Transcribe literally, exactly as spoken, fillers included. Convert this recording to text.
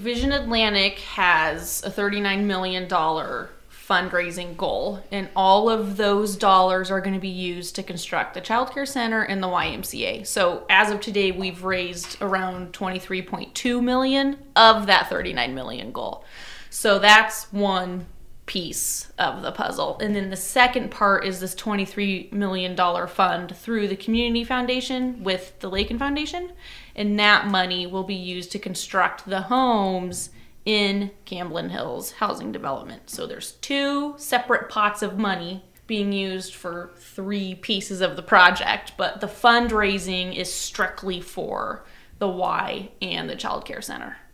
Vision Atlantic has a thirty-nine million dollars fundraising goal, and all of those dollars are going to be used to construct the Child Care Center and the Y M C A. So as of today, we've raised around twenty-three point two million dollars of that thirty-nine million dollars goal. So that's one piece of the puzzle. And then the second part is this twenty-three million dollars fund through the Community Foundation with the Lakin Foundation. And that money will be used to construct the homes in Camblin Hills housing development. So there's two separate pots of money being used for three pieces of the project, but the fundraising is strictly for the Y and the Child Care Center.